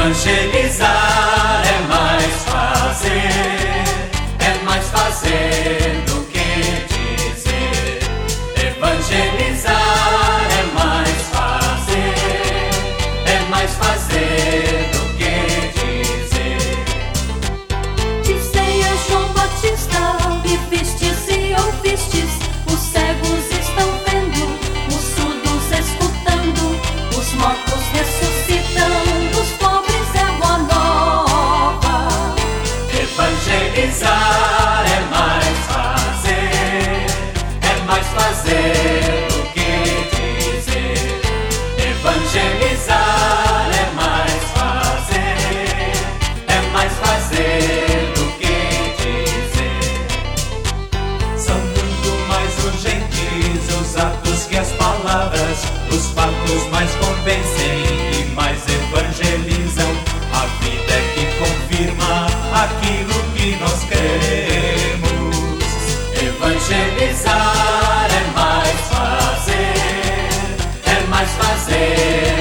Evangelizar é mais fazer do que dizer. Evangelizar é mais fazer do que dizer. Dizei a João Batista, e vistes e ouvistes, os cegos estão vendo, os surdos escutando, os mortos ressuscitando, os pobres é boa nova. Evangelizar é mais fazer do que dizer. Evangelizar é mais fazer do que dizer. São muito mais urgentes os atos que as palavras, os fatos mais convencem e mais evangelizam. A vida é que confirma aquilo que nós queremos. Evangelizar é mais fazer